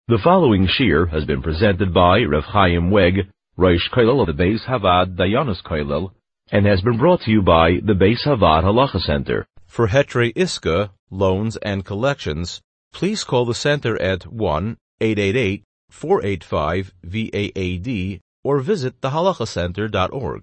The following shir has been presented by Rav Chaim Weg, Rosh Kollel of the Beis Havad Dayanos Kollel, and has been brought to you by the Beis Havad Halacha Center. For Hetrei Iska, loans and collections, please call the center at 1-888-485-VAAD or visit thehalachacenter.org.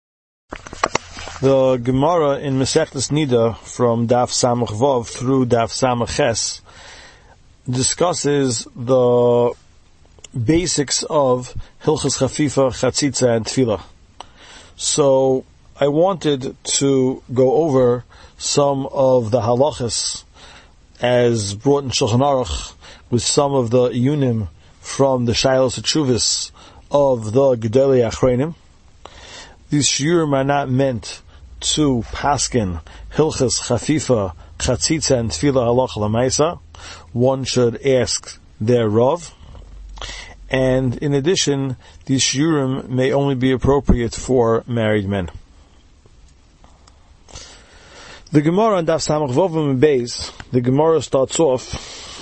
The Gemara in Masechtas Nida from Daf Samach Vav through Daf Samach Ches discusses the basics of Hilchas Chafifa, Chatzitza, and Tefillah. So I wanted to go over some of the halachas as brought in Shulchan Aruch with some of the yunim from the Shailos Teshuvos of the Gedolei Achronim. These shiurim are not meant to paskin Hilchas Chafifa, Chatzitza, and Tefillah halacha l'maisa. One should ask their Rav. And in addition, these shiurim may only be appropriate for married men. The Gemara in Daf Samach Vav Beis, the Gemara starts off,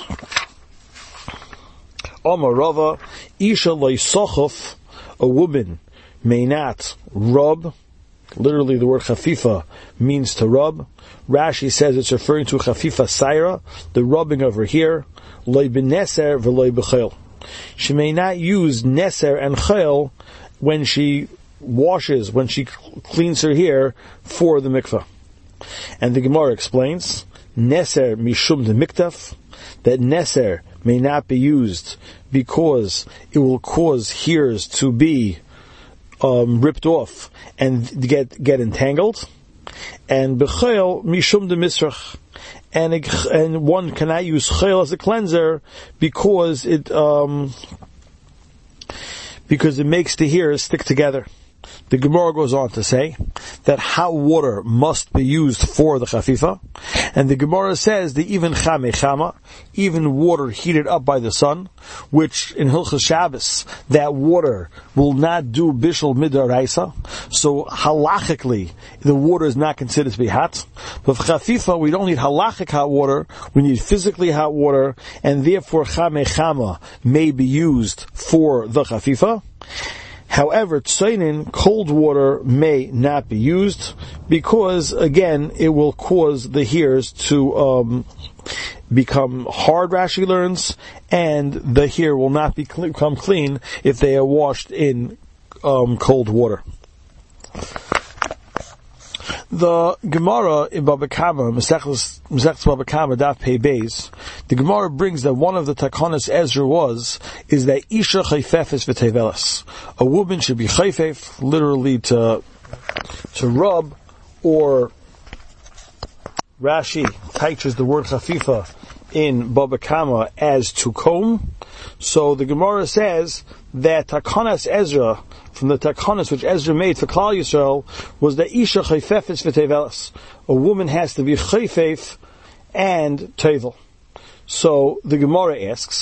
Amar Rava, Isha loisochof, a woman may not rub. Literally the word chafifa means to rub. Rashi says it's referring to chafifa saira, the rubbing of her hair. Loi b'neser v'loi b'chel. She may not use neser and chel when she washes, when she cleans her hair for the mikveh. And the Gemara explains, neser mishum de miktaf, that neser may not be used because it will cause hairs to be ripped off and get entangled. And b'chel mishum de misrach, and one cannot use chel as a cleanser because it makes the hairs stick together. The Gemara goes on to say that hot water must be used for the chafifa, and the Gemara says that even chame chama, even water heated up by the sun, which in Hilchas Shabbos, that water will not do bishul midaraisa, so halachically the water is not considered to be hot. But for chafifa, we don't need halachic hot water, we need physically hot water, and therefore chame chama may be used for the chafifa. However, tzainin, cold water, may not be used because, again, it will cause the hairs to become hard, Rashi learns, and the hair will not become clean if they are washed in cold water. The Gemara in Baba Kama, Mesechtes Baba Kama, Daf Pei Beis, the Gemara brings that one of the Takanas Ezra is that Isha chayfefes v'tevelas. A woman should be chayfef, literally to rub, or Rashi teaches the word chafifa in Baba Kama as to comb. So the Gemara says that Takanas Ezra, from the Takanas which Ezra made for Klal Yisrael, was that Isha chayfefes v'tevelas. A woman has to be chayfef and tevel. So the Gemara asks,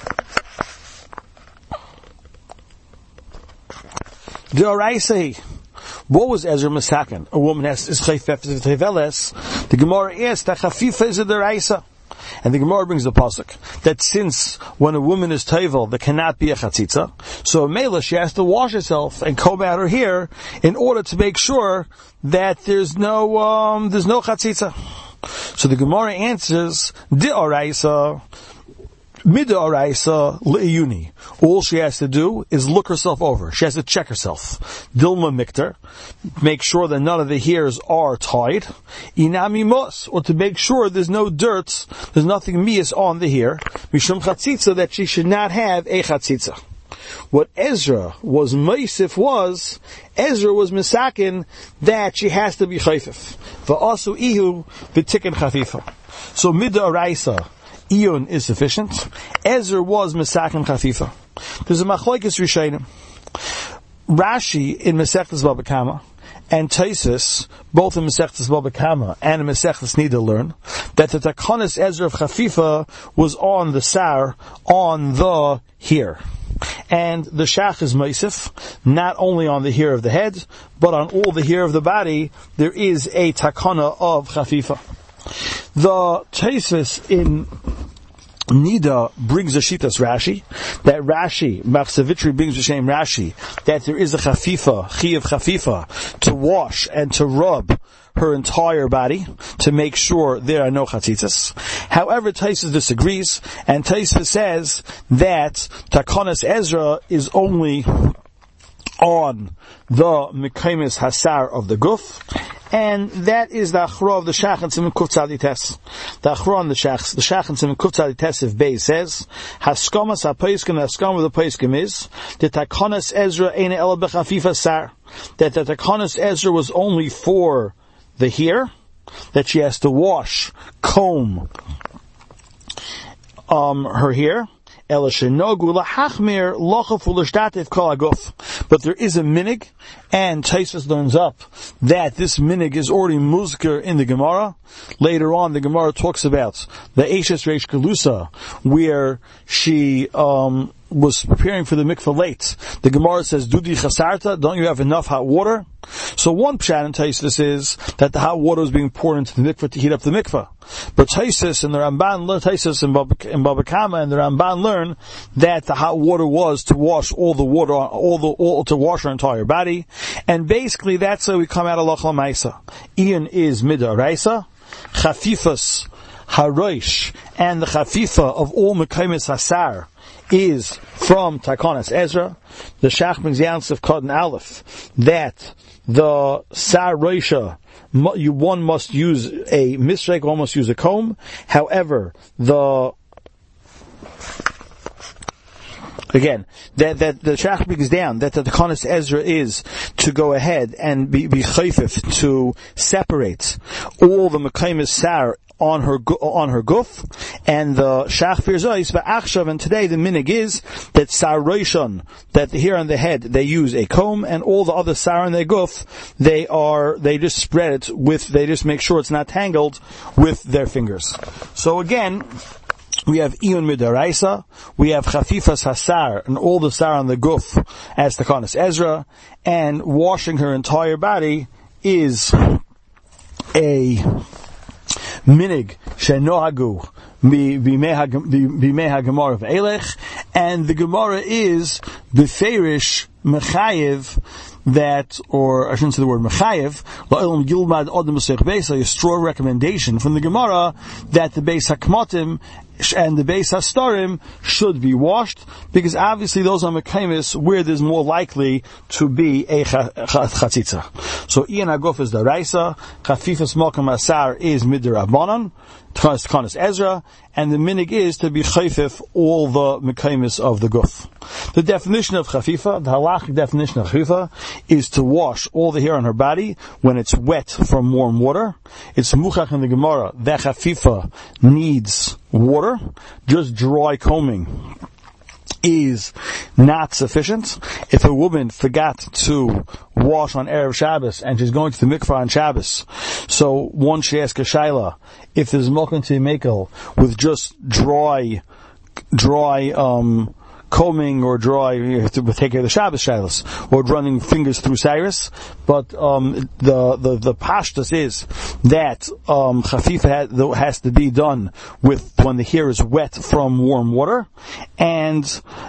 what was Ezra Masakin? A woman is chayfefes v'tevelas. The Gemara asks that chafifa is a deraisa. And the Gemara brings the pasuk that since when a woman is tevel, there cannot be a chatzitza, so Mela, she has to wash herself and comb out her hair in order to make sure that there's no chatzitza. So the Gemara answers, D'oraisa, Midoraisa le'iyuni. All she has to do is look herself over. She has to check herself. Dilma mikter, make sure that none of the hairs are tied. Inami mos, or to make sure there's no dirt, there's nothing mias on the hair. Mishum chatzitza, that she should not have a chatzitza. What Ezra was meisif was, Ezra was misakin that she has to be chayfif. Va'asu ihu v'tikin chafifa. So midoraisa, Iyun is sufficient. Ezra was Mesakin Chafifa. There's a Machlokes Rishonim. Rashi in Mesechtes Baba Kama and Taisus, both in Mesechtes Baba Kama and in Mesechtes Nida, learn that the Takanas Ezra of Chafifa was on the sar, on the hair. And the shach is meisif, not only on the hair of the head, but on all the hair of the body, there is a takana of Chafifa. The Taisus in Nida brings a shitas Rashi, that Rashi, Machzavitri brings the same Rashi, that there is a chafifa, chiyav chafifa, to wash and to rub her entire body to make sure there are no chatzitzas. However, Taisus disagrees, and Taisus says that Takonas Ezra is only on the Mekaymis Hasar of the Guf, and that is the Achra of the Shach and Siman Kuf Tzadi Tes. The Achra on the Shach and Siman Kuf Tzadi Tes of Beis says, Haskomas HaPoiskim, the Haskam of the Poiskim is, that Takonas Ezra Eine Ela Bechafifa Sar, that the Takonas Ezra was only for the hair, that she has to wash, comb, her hair, but there is a minig, and Taisus learns up that this minig is already muzker in the Gemara. Later on, the Gemara talks about the Eishes Reish Galusa, where she was preparing for the mikveh late. The Gemara says, Dudi chasarta, don't you have enough hot water? So one pshat in Taisus is that the hot water was being poured into the mikveh to heat up the mikveh. But Taisus and the Ramban, Taisus and Baba Kama and the Ramban learn that the hot water was to wash all the water, to wash her entire body. And basically that's how we come out of Lach Lamaisa. Ian is Midaraisa, Chafifas Haroish, and the Chafifa of all Mekaymis Hasar is from Takonas Ezra. The Shach brings Yans of Cotton Aleph that the Sar Roisha, one must use a misrek, one must use a comb. However, that the Shach brings down that the Takonas Ezra is to go ahead and be chayfif, to separate all the Mekaymis Sar on her guf, and the Shach Firzois va'achshav, and today the minig is that Sar Roishon, that here on the head they use a comb, and all the other Sar on their guf, they just spread it they just make sure it's not tangled with their fingers. So again, we have Iyun Midaraisa, we have Chafifas Hasar, and all the Sar on the guf as Takonas Ezra, and washing her entire body is a minig shenohagu b'mei haGemara of Elech, and the Gemara is beferish mechayev that, or I shouldn't say the word mechayev, la'olam gilmad odem b'seich beis, a straw recommendation from the Gemara that the beis hakmatim and the beis hastarim should be washed, because obviously those are mekaymis where there's more likely to be a chatzitza. So Ian Aguf is the Raisa, Chafifas Malkam Asar is Midirabanan, Takonas Ezra, and the minig is to be chayfif all the mekaymis of the guf. The definition of chafifa, the halachic definition of chafifa, is to wash all the hair on her body when it's wet from warm water. It's muchach in the Gemara that chafifa needs water. Just dry combing is not sufficient. If a woman forgot to wash on Erev Shabbos and she's going to the mikvah on Shabbos, so one should ask a shaila if there's milk to mekel with just dry combing or dry, you have to take care of the Shabbos shailos, or running fingers through Cyrus. But the pashtus is that chafifa has to be done with when the hair is wet from warm water, and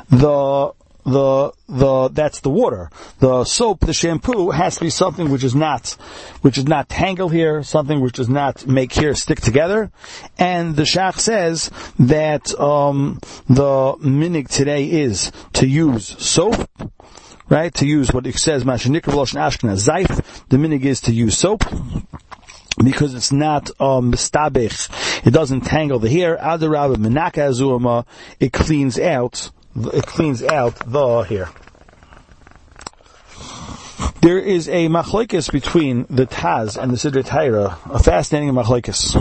that's the water. The soap, the shampoo, has to be something which is not tangled here, something which does not make hair stick together. And the Shach says that the minig today is to use soap, right? To use what it says, Mashanikra V'Loshen Ashkenaz Zayf. The minig is to use soap, because it's not mistabech. It doesn't tangle the hair. Adarabah Menaka Azuama. It cleans out the hair. There is a machlokes between the Taz and the Sidrei Torah, a fascinating machlokes.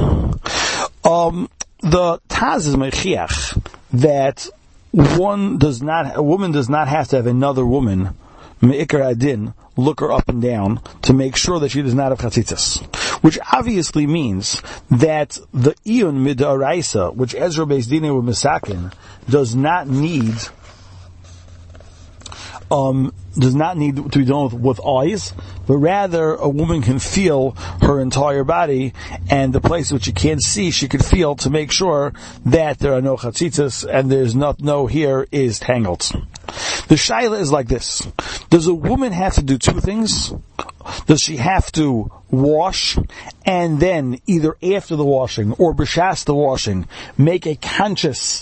The Taz is mechiach that a woman does not have to have another woman, me'ikar adin, look her up and down to make sure that she does not have chatzitzas. Which obviously means that the iyun midaraisa, which Ezra Beis Dinei with Misakin, does not need does not need to be done with eyes, but rather a woman can feel her entire body, and the place which she can't see, she can feel to make sure that there are no chatzitzas and there's no hair is tangled. The shaila is like this. Does a woman have to do two things? Does she have to wash and then either after the washing or b'shas the washing make a conscious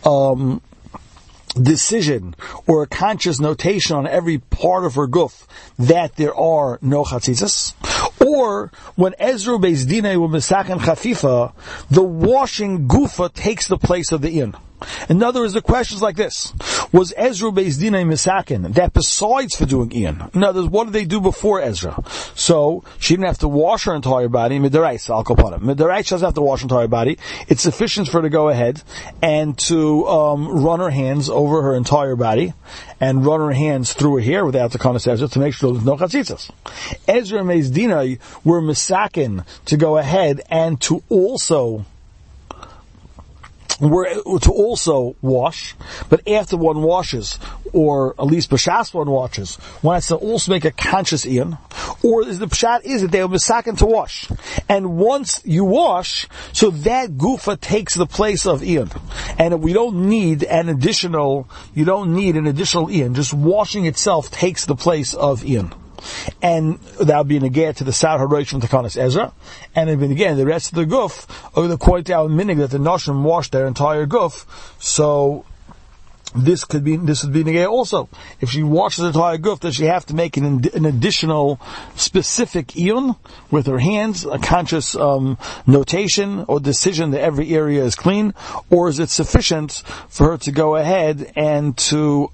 decision or a conscious notation on every part of her guf that there are no chatzitzas? Or when Ezra Beis Dinai were Mesaken Chafifa, the washing gufa takes the place of the iyon. In other words, the question is like this. Was Ezra Beis Dinai Mesaken, that besides for doing iyon, in other words, what did they do before Ezra? So, she didn't have to wash her entire body, midaraisa, al kopanim. Midaraisa doesn't have to wash her entire body. It's sufficient for her to go ahead and to run her hands over her entire body, and run her hands through her hair without the konas Ezra to make sure there's no chatzitzas. Ezra and Beis Dinai were mesaken to go ahead and to also wash, but after one washes, or at least b'shas one washes, one has to also make a conscious iyon, or is the pshat is that they were mesaken to wash. And once you wash, so that gufa takes the place of iyon. And we don't need an additional iyon, just washing itself takes the place of iyon. And that would be negate to the Sar HaRosh from Takanas Ezra. And again, the rest of the guf, according to our minig that the Noshim washed their entire guf, so this would be negate also. If she washes the entire guf, does she have to make an additional specific iyun with her hands, a conscious notation or decision that every area is clean, or is it sufficient for her to go ahead and to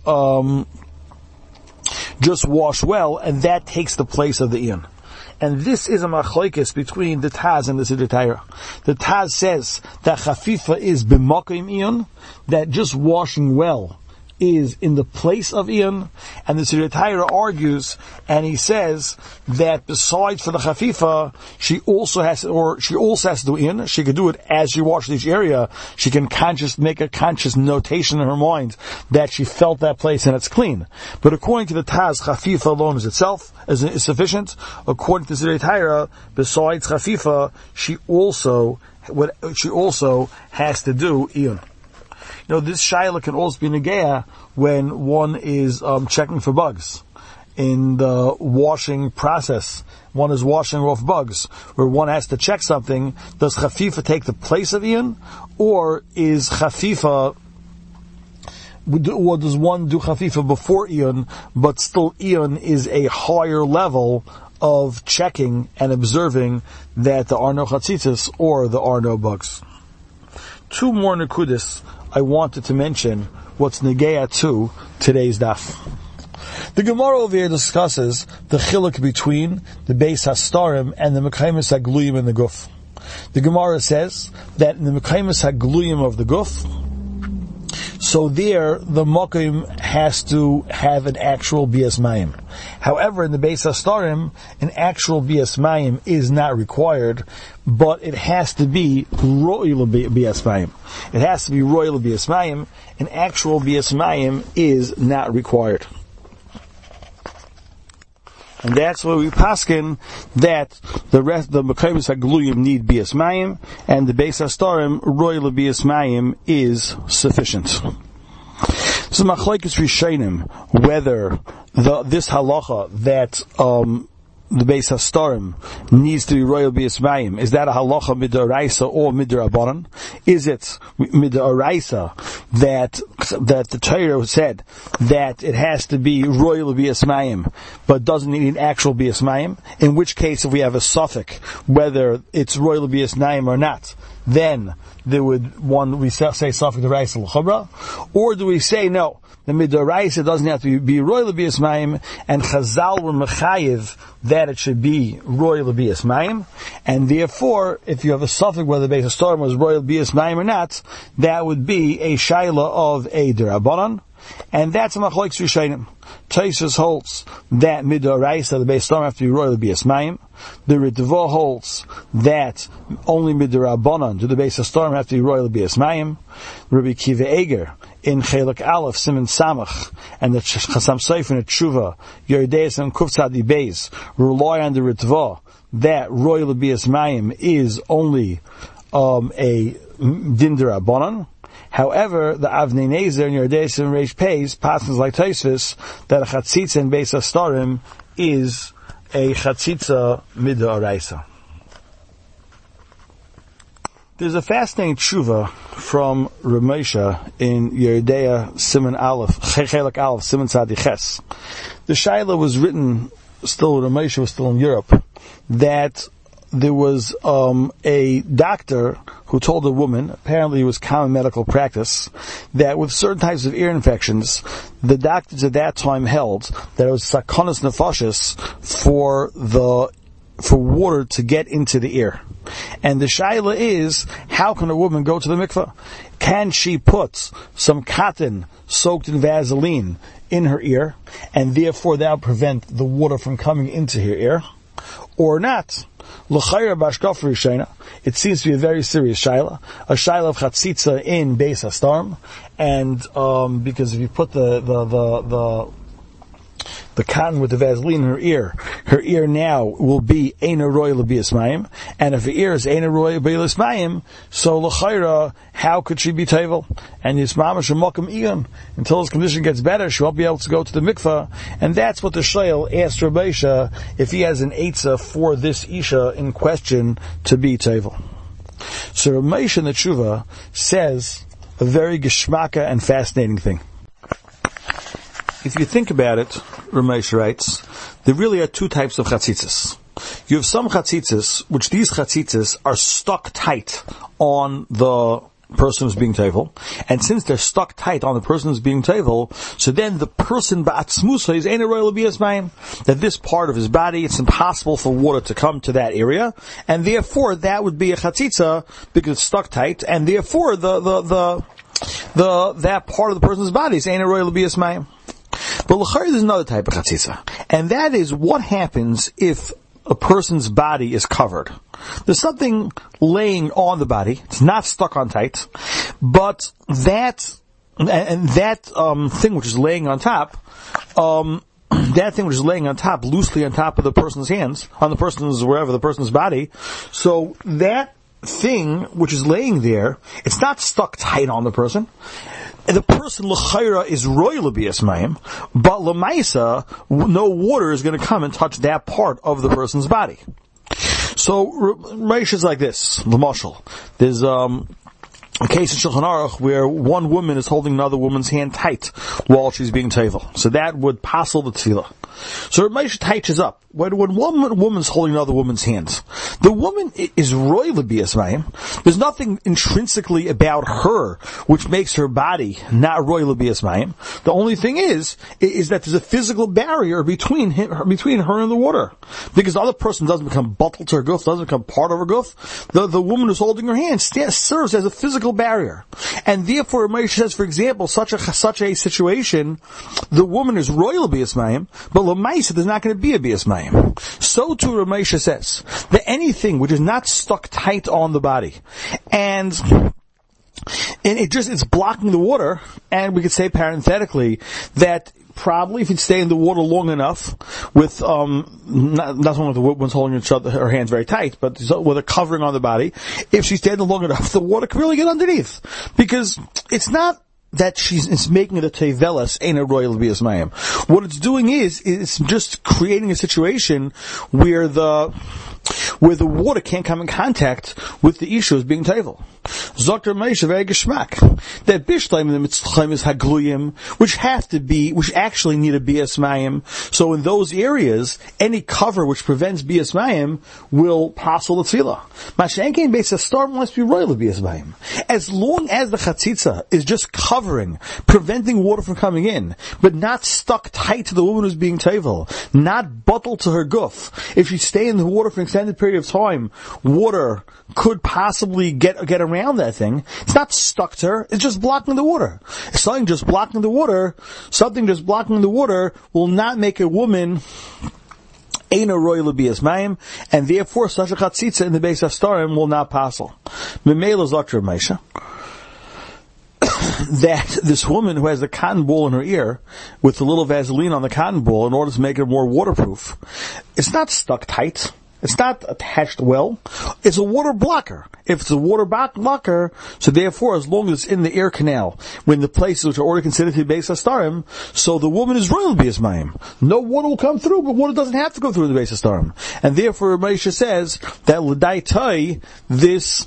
just wash well, and that takes the place of the iyon? And this is a machlokes between the Taz and the Siddur Torah. The Taz says that chafifa is b'makom iyon, that just washing well is in the place of iyon, and the Siddur Torah argues, and he says that besides for the chafifa, she also has to do iyon. She could do it as she washes each area. She can make a conscious notation in her mind that she felt that place and it's clean. But according to the Taz, chafifa alone is sufficient. According to the Siddur Torah, besides chafifa, she also has to do iyon. This shaila can also be negea when one is checking for bugs. In the washing process, one is washing off bugs, where one has to check something. Does chafifa take the place of iyon, or is chafifa, or does one do chafifa before iyon, but still iyon is a higher level of checking and observing that there are no chatzitzas or there are no bugs? Two more nekudis I wanted to mention what's negea to today's daf. The Gemara over here discusses the chiluk between the Beis Hastarim and the Mekaymis HaGluyim in the Guf. The Gemara says that in the Mekaymis HaGluyim of the Guf, so there the Mokim has to have an actual Bias Mayim. However, in the Beis Hastarim, an actual Bias Mayim is not required, but it has to be Ro'il Bias Mayim. It has to be Ro'il Bias Mayim. An actual Bias Mayim is not required. And that's why we paskin that the rest, the Mekaymis HaGluyim need Bias Mayim, and the Beis Hastarim, Ro'il Bias Mayim is sufficient. So machlokes rishonim, whether this halacha that the Beis Hastarim needs to be royal Bias Mayim, is that a halacha mid'oraisa or mid'rabanan? Is it mid'oraisa that the Torah said that it has to be royal Bias Mayim, but doesn't need an actual Bias Mayim? In which case, if we have a suffix whether it's royal Bias Mayim or not, then we say suffix d'oraisa l'chumra, or do we say no? The mid'oraisa doesn't have to be royal Bias Mayim, and Chazal were mechayiv that it should be royal Bias Mayim, and therefore, if you have a suffix whether the Beis Hastarim was royal Bias Mayim or not, that would be a shaila of a derabanan, and that's a machlokes rishonim. Tosfos holds that mid'oraisa the Beis Hastarim have to be royal Bias Mayim. The Ritva holds that only mid'rabanan do the Beis Hastarim have to be royal Bias Mayim. Rabbi Kiva Eger in Chelik Aleph, Siman Samach, and the Chasam Sofer in the Tshuva, Yeredeis and Kuf Tzadi Beis, rely on the Ritva, that Royal Bias Mayim is only a Din D'Rabbanan. However, the Avnei Nezer and Yeredeis and Reish Peis, passes like Tosfos, that a Chatzitza in Beis Hastarim is a Chatzitza Mid'Oraisa. There's a fascinating tshuva from Rav Moshe in Yeridea Siman Aleph, Chelik Aleph, Siman Tzadi Ches. The Shaila was written, still Rav Moshe was still in Europe, that there was a doctor who told a woman, apparently it was common medical practice, that with certain types of ear infections, the doctors at that time held that it was sakonas nefashis for water to get into the ear. And the shaila is, how can a woman go to the mikveh? Can she put some cotton soaked in Vaseline in her ear, and therefore that will prevent the water from coming into her ear? Or not? L'chayra b'ashkaf rishayna. It seems to be a very serious shaila, a shaila of chatzitza in Beis Hastarim, and because if you put the cotton with the Vaseline in her ear now will be Eina Roya L'Bias Mayim, and if her ear is Eina Roya L'Bias Mayim, so l'chayra, how could she be tevel? And Yismama Shemokam Iyon, until his condition gets better, she won't be able to go to the mikveh, and that's what the Shail asked Rav Moshe if he has an eitzah for this Isha in question to be tevel. So Rav Moshe in the Tshuva says a very geschmacka and fascinating thing. If you think about it, Ramesh writes, there really are two types of chatzitzas. You have some chatzitzas, which these chatzitzas are stuck tight on the person who's being tevel, and since they're stuck tight on the person who's being tevel, so then the person ba'atzmusa is Eina Roya L'Bias Mayim, that this part of his body, it's impossible for water to come to that area, and therefore that would be a chatzitza because it's stuck tight, and therefore that part of the person's body is Eina Roya L'Bias Mayim. But l'chayr, there's another type of chatzitza, and that is what happens if a person's body is covered. There's something laying on the body; it's not stuck on tight, but that thing which is laying on top, loosely on top of the person's hands, on the person's wherever the person's body. So that thing which is laying there, it's not stuck tight on the person. The person l'chayra is roy l'bias mayim, but l'maisa, no water is going to come and touch that part of the person's body. So Reish is like this. L'mashal, there's a case in Shulchan Aruch where one woman is holding another woman's hand tight while she's being tevel. So that would passel the tefillah. So Reish touches up. When one woman's holding another woman's hands, the woman is roy l'bias mayim. There's nothing intrinsically about her which makes her body not roy l'bias mayim. The only thing is that there's a physical barrier between her and the water, because the other person doesn't become bottled to her guf, doesn't become part of her guf. The woman who's holding her hand serves as a physical barrier, and therefore Ramesh says, for example, such a situation, the woman is roy l'bias mayim, but l'maisa there's not going to be a bias mayim. So too Ramesh says that anything which is not stuck tight on the body, and it's blocking the water, and we could say parenthetically that probably if you'd stay in the water long enough with not someone with the woman's holding her hands very tight, but with a covering on the body, if she's standing long enough, the water can really get underneath, because it's not that it's making it a tevelas ain't a royal l'bias mayim. What it's doing is it's just creating a situation where the water can't come in contact with the issue as being tevel. Dr. Meisha very geschmack that bishleim and the mitzvahim is hagluyim, which actually need a bias mayim. So in those areas, any cover which prevents bias mayim will passel the tefillah. Mashenkein Beis Hastarim must be royal bias mayim. As long as the chatzitza is just covering, preventing water from coming in, but not stuck tight to the woman who's being tevel, not bottled to her guf. If she stay in the water for an extended period of time, water could possibly get around that thing. It's not stuck to her, it's just blocking the water. Something just blocking the water will not make a woman Eina Roya L'Bias Mayim, and therefore such a chatzitza in the Beis Hastarim will not passel. Memela Zakir Meisha. that this woman who has a cotton ball in her ear with a little Vaseline on the cotton ball in order to make it more waterproof, it's not stuck tight. It's not attached well. It's a water blocker. If it's a water blocker, so therefore, as long as it's in the ear canal, when the places which are already considered to be Beis HaStarim, so the woman is royal Bias Mayim. No water will come through, but water doesn't have to go through the Beis HaStarim. And therefore, Moshe says that l'dai tai, this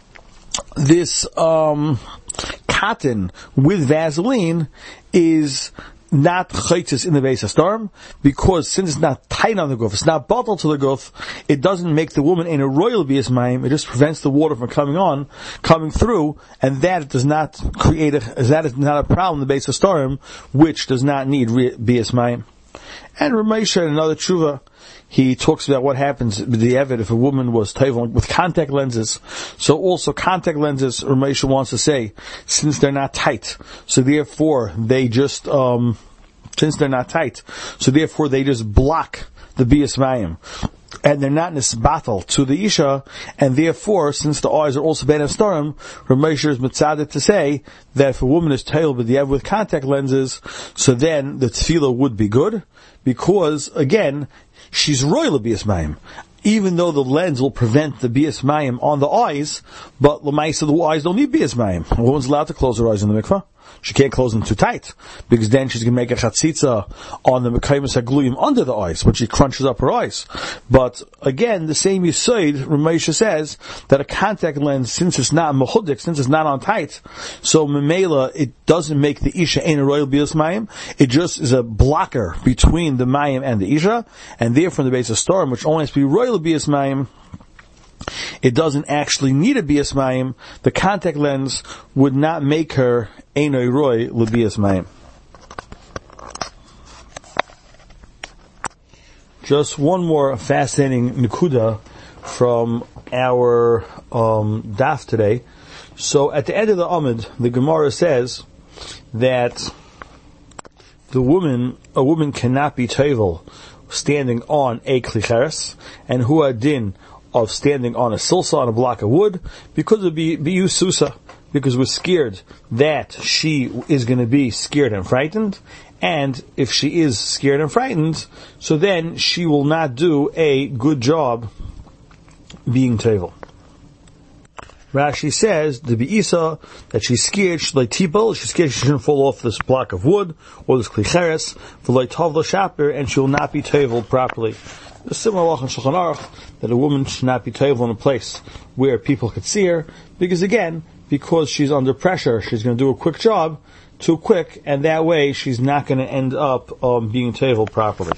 cotton with Vaseline is not chaytis in the Beis HaStarim, because since it's not tight on the guf, it's not bottled to the guf, it doesn't make the woman in a royal Bias Mayim, it just prevents the water from coming through, and that does not that is not a problem in the Beis HaStarim, which does not need Bias Mayim. And Ramesha, in another tshuva, he talks about what happens with the Eved if a woman was tevel with contact lenses. So also contact lenses, Ramesha wants to say, since they're not tight, so therefore they just, block the Bias Mayim. And they're not nisbatal to the Isha, and therefore, since the eyes are also Beis HaStarim, Ramesha is mitzadik to say that if a woman is tevel with contact lenses, so then the tefillah would be good, because again, she's royal Bias Mayim. Even though the lens will prevent the Bias Mayim on the eyes, but l'maisa the eyes don't need Bias Mayim. A woman's allowed to close her eyes in the mikvah. She can't close them too tight, because then she's going to make a chatzitza on the mekaymus hagluyim under the eyes, when she crunches up her eyes. But again, the same Yesod, Ramesha says, that a contact lens, since it's not mechudik, since it's not on tight, so memela, it doesn't make the Isha ain't a royal Bias Mayim, it just is a blocker between the Mayim and the Isha, and therefore in the Beis HaStarim, which only has to be royal Bias Mayim, it doesn't actually need a Bias Mayim. The contact lens would not make her Einoi Roy L'Bias Mayim. Just one more fascinating Nekuda from our daf today. So at the end of the Amud, the Gemara says that a woman cannot be tevel standing on a klicheres, and huadin of standing on a silsa, on a block of wood, because of biyu susa, because we're scared that she is going to be scared and frightened, and if she is scared and frightened, so then she will not do a good job being tevel. Rashi says, the Be'isa, that she's scared, she's scared she shouldn't fall off this block of wood, or this klicheres, and she will not be tevel properly. The similar law in Shulchan Aruch, that a woman should not be tevel in a place where people could see her, because she's under pressure, she's going to do a quick job, too quick, and that way she's not going to end up being tevel properly.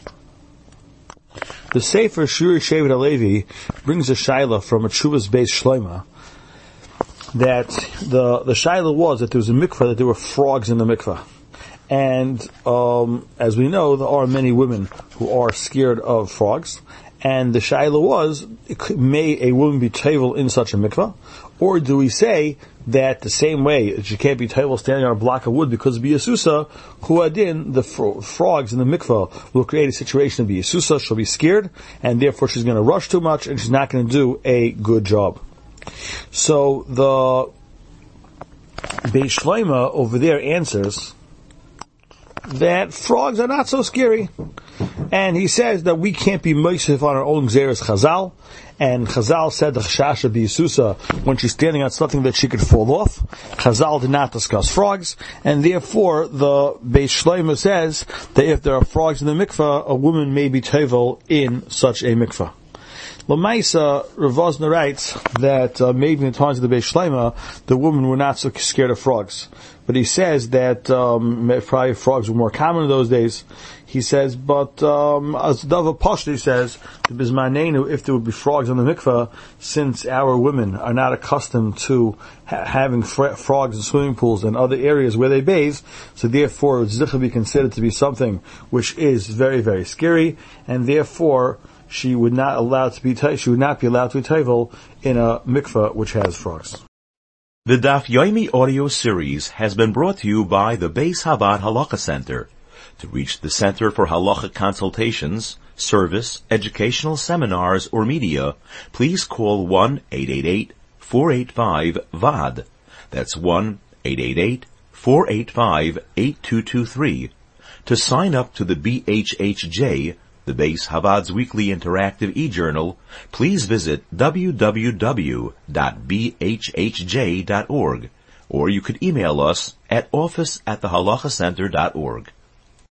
The Sefer Shuri Shevet HaLevi brings a shaila from a Tshuvas Beis Shloima, that the shaila was that there was a mikvah, that there were frogs in the mikvah. And as we know, there are many women who are scared of frogs. And the shaila was, may a woman be tevel in such a mikvah? Or do we say that the same way that she can't be tevel standing on a block of wood because of biyasusa, huadin, the frogs in the mikvah will create a situation of biyasusa, she'll be scared, and therefore she's going to rush too much, and she's not going to do a good job. So the Beis Shloima over there answers that frogs are not so scary. And he says that we can't be moisef on our own Xeris Chazal. And Chazal said the Chashasha B'Yisusa, when she's standing on something that she could fall off. Chazal did not discuss frogs. And therefore, the Beis Shloima says that if there are frogs in the mikvah, a woman may be tevel in such a mikvah. L'maisa, Rav Vosner writes that maybe in the times of the Beis Shloima, the women were not so scared of frogs. But he says that probably frogs were more common in those days. He says, but as Dava Pashti says, if there would be frogs in the mikveh, since our women are not accustomed to having frogs in swimming pools and other areas where they bathe, so therefore it would be considered to be something which is very, very scary, and therefore she would not be allowed to be tevel in a mikveh which has frogs. The Daf Yomi audio series has been brought to you by the Beis Havad Halacha Center. To reach the Center for Halacha consultations, service, educational seminars, or media, please call 1-888-485-VAD. That's 888-485-8223. To sign up to the BHHJ, the Beis Havad's weekly interactive e-journal, please visit www.bhhj.org, or you could email us at office@thehalakhacenter.org.